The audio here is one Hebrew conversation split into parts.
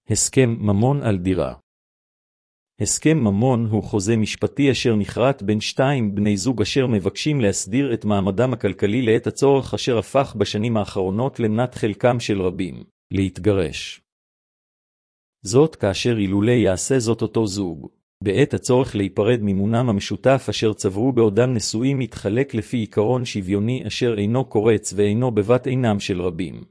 הסכם ממון על דירה. הסכם ממון הוא חוזה משפטי אשר נכרת בין שתיים בני זוג אשר מבקשים להסדיר את מעמדם הכלכלי לעת הצורך אשר הפך בשנים האחרונות למנת חלקם של רבים, להתגרש. זאת כאשר אילולא יעשה זאת אותו זוג, בעת הצורך להיפרד ממונם המשותף אשר צברו בעודם נשואים יתחלק לפי עיקרון שוויוני אשר אינו קורץ ואינו בבת עינם של רבים.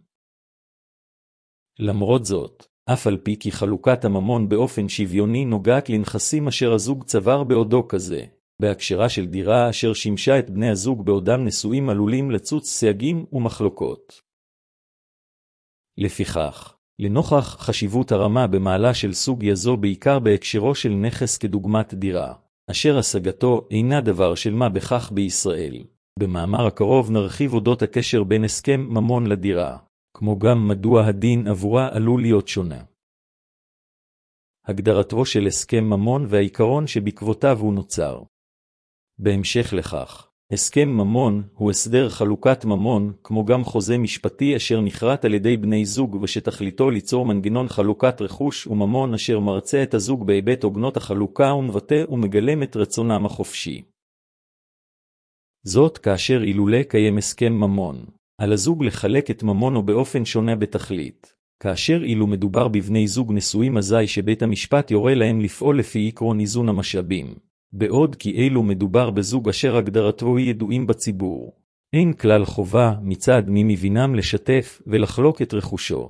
למרות זאת, אף על פי כי חלוקת הממון באופן שוויוני נוגעת לנכסים אשר הזוג צבר בעודו כזה, בהקשרה של דירה אשר שימשה את בני הזוג בעודם נשואים עלולים לצוץ סייגים ומחלוקות. לפיכך, לנוכח חשיבות הרמה במעלה של סוגיה זו בעיקר בהקשרו של נכס כדוגמת דירה, אשר השגתו אינה דבר של מה בכך בישראל, במאמר הקרוב נרחיב אודות הקשר בין הסכם ממון לדירה, כמו גם מדוע הדין עבורה עלול להיות שונה. הגדרתו של הסכם ממון והעיקרון שבעקבותיו הוא נוצר. בהמשך לכך, הסכם ממון הוא הסדר חלוקת ממון, כמו גם חוזה משפטי אשר נכרת על ידי בני זוג ושתכליתו ליצור מנגנון חלוקת רכוש וממון אשר מרצה את הזוג בהיבט עוגנות החלוקה ומבטא ומגלם את רצונם החופשי. זאת כאשר אילולא קיים הסכם ממון, על הזוג לחלק את ממונו באופן שונה בתכלית, כאשר אילו מדובר בבני זוג נשואים אזי שבית המשפט יורה להם לפעול לפי עקרון איזון המשאבים, בעוד כי אילו מדובר בזוג אשר הגדרתו ידועים בציבור, אין כלל חובה מצד מי מבינם לשתף ולחלוק את רכושו.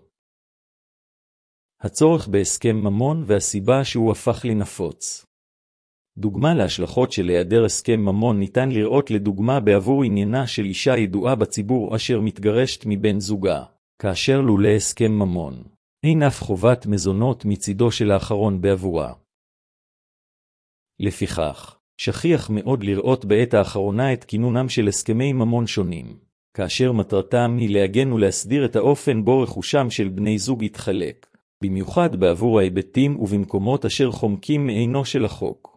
הצורך בהסכם ממון והסיבה שהוא הפך לנפוץ. דוגמה להשלכות של היעדר הסכם ממון ניתן לראות לדוגמה בעבור עניינה של אישה ידועה בציבור אשר מתגרשת מבן זוגה, כאשר לולא הסכם ממון, אין אף חובת מזונות מצידו של האחרון בעבורה. לפיכך, שכיח מאוד לראות בעת האחרונה את כינונם של הסכמי ממון שונים, כאשר מטרתם היא להגן ולהסדיר את האופן בו רכושם של בני זוג יתחלק, במיוחד בעבור ההיבטים ובמקומות אשר חומקים מעינו של החוק.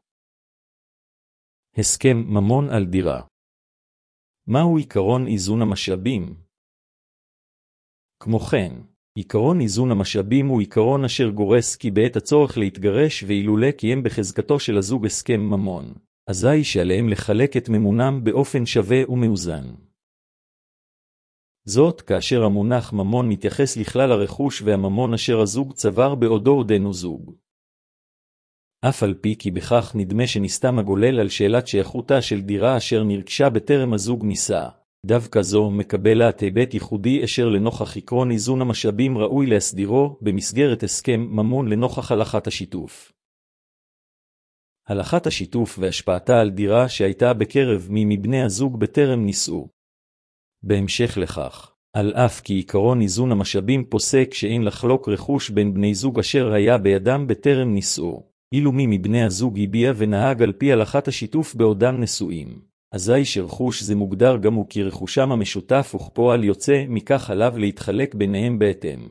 הסכם ממון על דירה. מהו עיקרון איזון המשאבים? כמו כן, עיקרון איזון המשאבים הוא עיקרון אשר גורס כי בעת הצורך להתגרש ואילולא קיים בחזקתו של הזוג הסכם ממון, אזי שעליהם לחלק את ממונם באופן שווה ומאוזן. זאת כאשר המונח ממון מתייחס לכלל הרכוש והממון אשר הזוג צבר בעודו עודנו זוג. אף על פי כי בכך נדמה שנסתם הגולל על שאלת שייכותה של דירה אשר נרכשה בטרם הזוג נישא, דווקא זו מקבלת היבט ייחודי אשר לנוכח עקרון איזון המשאבים ראוי להסדירו במסגרת הסכם ממון לנוכח הלכת השיתוף. הלכת השיתוף והשפעתה על דירה שהייתה בקרב מי מבני הזוג בטרם נישאו. בהמשך לכך, על אף כי עקרון איזון המשאבים פוסק שאין לחלוק רכוש בין בני זוג אשר היה בידם בטרם נישאו, אילו מי מבני הזוג הביע ונהג על פי הלכת השיתוף בעודם נשואים, אזי שרכוש זה מוגדר גם הוא כרכושם המשותף וכפועל יוצא מכך עליו להתחלק ביניהם בהתאם.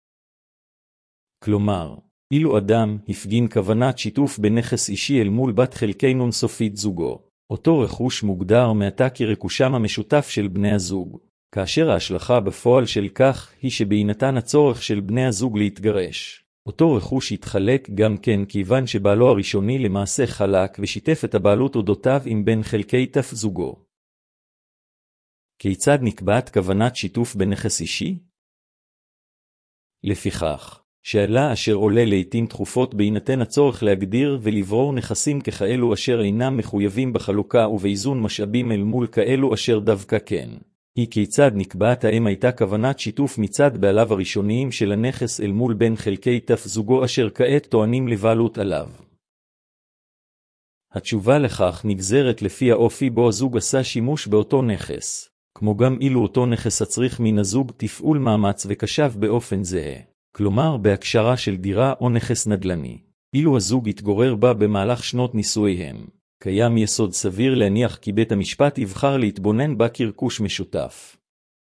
כלומר, אילו אדם הפגין כוונת שיתוף בנכס אישי אל מול בת חלקי נון סופית זוגו, אותו רכוש מוגדר מעתה כרכושם המשותף של בני הזוג, כאשר ההשלכה בפועל של כך היא שבהינתן הצורך של בני הזוג להתגרש, אותו רכוש יתחלק גם כן כיוון שבעלו הראשוני למעשה חלק ושיתף את הבעלות אודותיו עם בין חלקי תף זוגו. כיצד נקבעת כוונת שיתוף בנכס אישי? לפיכך, שאלה אשר עולה לעתים תכופות בהינתן הצורך להגדיר ולברור נכסים ככאלו אשר אינם מחויבים בחלוקה ובאיזון משאבים אל מול כאלו אשר דווקא כן. היא כיצד נקבעת האם הייתה כוונת שיתוף מצד בעליו הראשוניים של הנכס אל מול בין חלקי תף זוגו אשר כעת טוענים לבעלות עליו. התשובה לכך נגזרת לפי האופי בו הזוג עשה שימוש באותו נכס, כמו גם אילו אותו נכס הצריך מן הזוג תפעול מאמץ וקשב באופן זהה, כלומר בהקשרה של דירה או נכס נדל"ני, אילו הזוג התגורר בה במהלך שנות נישואיהם. קיים יסוד סביר להניח כי בית המשפט יבחר להתבונן בה כרכוש משותף.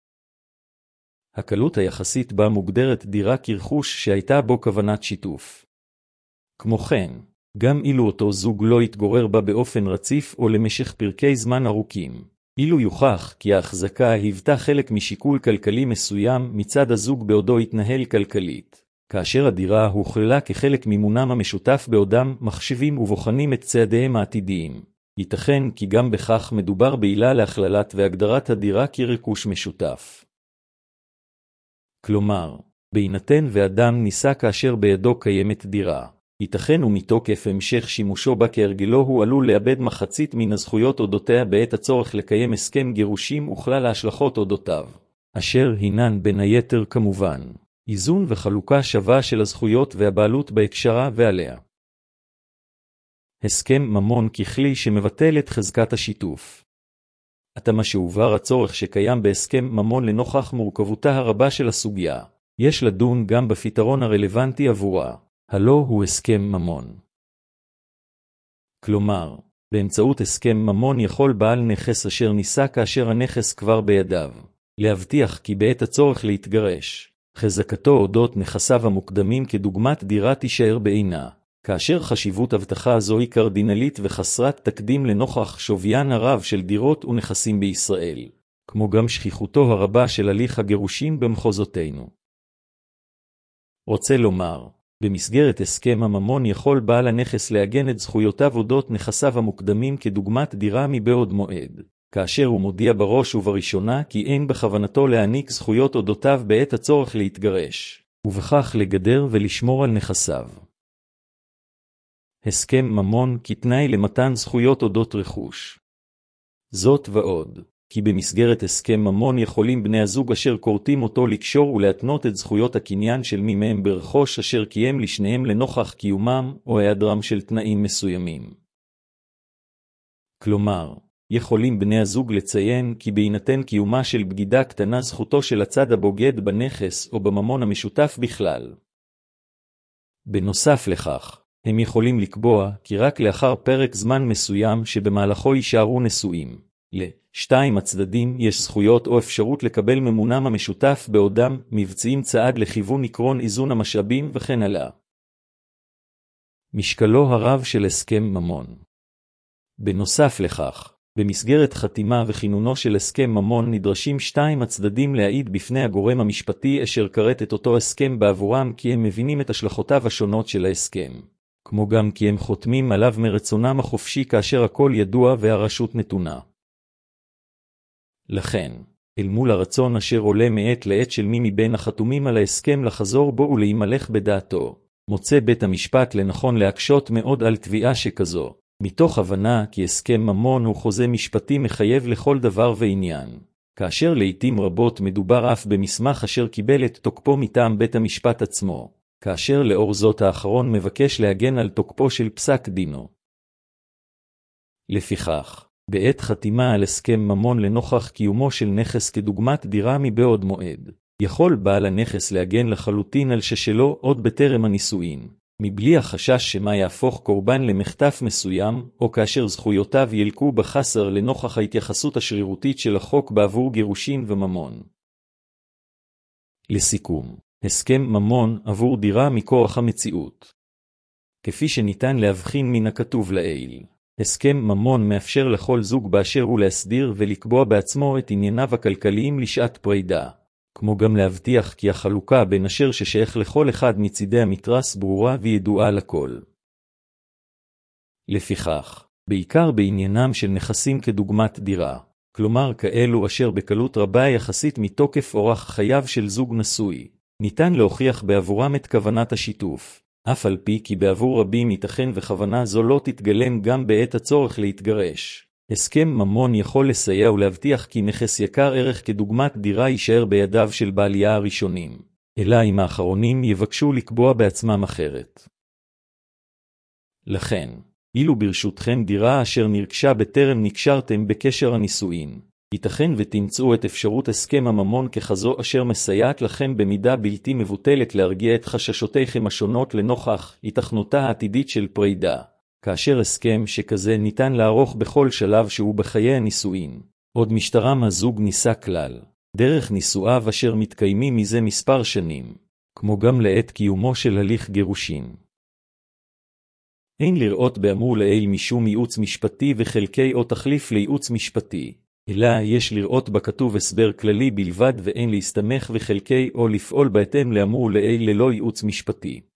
הקלות היחסית בה מוגדרת דירה כרכוש שהייתה בו כוונת שיתוף. כמו כן, גם אילו אותו זוג לא יתגורר בה באופן רציף או למשך פרקי זמן ארוכים, אילו יוכח כי ההחזקה היוותה חלק משיקול כלכלי מסוים מצד הזוג בעודו התנהל כלכלית, כאשר הדירה הוכללה כחלק מימונם המשותף בעודם מחשבים ובוחנים את צעדיהם העתידיים. ייתכן כי גם בכך מדובר בעילה להכללת והגדרת הדירה כרכוש משותף. כלומר, בהינתן ואדם נישא כאשר בידו קיימת דירה, ייתכן ומתוקף המשך שימושו בה כהרגלו הוא עלול לאבד מחצית מן הזכויות אודותיה בעת הצורך לקיים הסכם גירושים וכלל ההשלכות אודותיו, אשר הינן בין היתר כמובן, איזון וחלוקה שווה של הזכויות והבעלות בהקשרה ועליה. הסכם ממון ככלי שמבטל את חזקת השיתוף. התאמה שהובהר הצורך שקיים בהסכם ממון לנוכח מורכבותה הרבה של הסוגיה, יש לדון גם בפתרון הרלוונטי עבורה, הלא הוא הסכם ממון. כלומר, באמצעות הסכם ממון יכול בעל נכס אשר נישא כאשר הנכס כבר בידיו, להבטיח כי בעת הצורך להתגרש, חזקתו אודות נכסיו המוקדמים כדוגמת דירה תישאר בעינה, כאשר חשיבות הבטחה זו היא קרדינלית וחסרת תקדים לנוכח שוויין הרב של דירות ונכסים בישראל, כמו גם שכיחותו הרבה של הליך הגירושים במחוזותינו. רוצה לומר, במסגרת הסכם הממון יכול בעל הנכס לעגן את זכויותיו אודות נכסיו המוקדמים כדוגמת דירה מבעוד מועד, כאשר הוא מודיע בראש ובראשונה כי אין בכוונתו להעניק זכויות אודותיו בעת הצורך להתגרש, ובכך לגדר ולשמור על נכסיו. הסכם ממון כתנאי למתן זכויות אודות רכוש. זאת ועוד, כי במסגרת הסכם ממון יכולים בני הזוג אשר קורטים אותו לקשור ולהתנות את זכויות הקניין של מי מהם ברכוש אשר קיים לשניהם לנוכח קיומם או היעדרם של תנאים מסוימים. כלומר, יכולים בני הזוג לציין כי בהינתן קיומה של בגידה קטנה זכותו של הצד הבוגד בנכס או בממון המשותף בכלל. בנוסף לכך, הם יכולים לקבוע כי רק לאחר פרק זמן מסוים שבמהלכו יישארו נשואים, לשתיים הצדדים יש זכויות או אפשרות לקבל ממונם המשותף בעודם מבצעים צעד לכיוון עקרון איזון המשאבים וכן הלאה. משקלו הרב של הסכם ממון. בנוסף לכך, במסגרת חתימה וכינונו של הסכם ממון נדרשים שתיים הצדדים להעיד בפני הגורם המשפטי אשר קראת את אותו הסכם בעבורם כי הם מבינים את השלכותיו השונות של ההסכם, כמו גם כי הם חותמים עליו מרצונם החופשי כאשר הכל ידוע והרשות נתונה. לכן, אל מול הרצון אשר עולה מעת לעת של מי מבין החתומים על ההסכם לחזור בו ולהימלך בדעתו, מוצא בית המשפט לנכון להקשות מאוד על תביעה שכזו, מתוך הבנה כי הסכם ממון הוא חוזה משפטי מחייב לכל דבר ועניין, כאשר לעתים רבות מדובר אף במסמך אשר קיבל את תוקפו מטעם בית המשפט עצמו, כאשר לאור זאת האחרון מבקש להגן על תוקפו של פסק דינו. לפיכך, בעת חתימה על הסכם ממון לנוכח קיומו של נכס כדוגמת דירה מבעוד מועד, יכול בעל הנכס להגן לחלוטין על ששלו עוד בטרם הנישואין, מבלי החשש שמה יהפוך קורבן למחטף מסוים, או כאשר זכויותיו ילקו בחסר לנוכח ההתייחסות השרירותית של החוק בעבור גירושין וממון. לסיכום, הסכם ממון עבור דירה מכורח המציאות. כפי שניתן להבחין מן הכתוב לעיל, הסכם ממון מאפשר לכל זוג באשר הוא להסדיר ולקבוע בעצמו את ענייניו הכלכליים לשעת פרידה, כמו גם להבטיח כי החלוקה בין אשר ששייך לכל אחד מצידי המתרס ברורה וידועה לכל. לפיכך, בעיקר בעניינם של נכסים כדוגמת דירה, כלומר כאלו אשר בקלות רבה יחסית מתוקף אורח חייו של זוג נשוי, ניתן להוכיח בעבורם את כוונת השיתוף, אף על פי כי בעבור רבים ייתכן וכוונה זו לא תתגלם גם בעת הצורך להתגרש. הסכם ממון יכול לסייע ולהבטיח כי נכס יקר ערך כדוגמת דירה יישאר בידיו של בעליה הראשונים, אלא אם האחרונים יבקשו לקבוע בעצמם אחרת. לכן, אילו ברשותכם דירה אשר נרכשה בטרם נקשרתם בקשר הנישואין, ייתכן ותמצאו את אפשרות הסכם הממון ככזו אשר מסייעת לכם במידה בלתי מבוטלת להרגיע את חששותיכם השונות לנוכח היתכנותה העתידית של פרידה, כאשר הסכם שכזה ניתן לערוך בכל שלב שהוא בחיי הנישואין, עוד משתרם הזוג נישא כלל, דרך נישואיו אשר מתקיימים מזה מספר שנים, כמו גם לעת קיומו של הליך גירושין. אין לראות באמור לעיל משום ייעוץ משפטי וחלקי או תחליף לייעוץ משפטי, אלא יש לראות בכתוב הסבר כללי בלבד ואין להסתמך וחלקי או לפעול בהתאם לאמור לעיל ללא ייעוץ משפטי.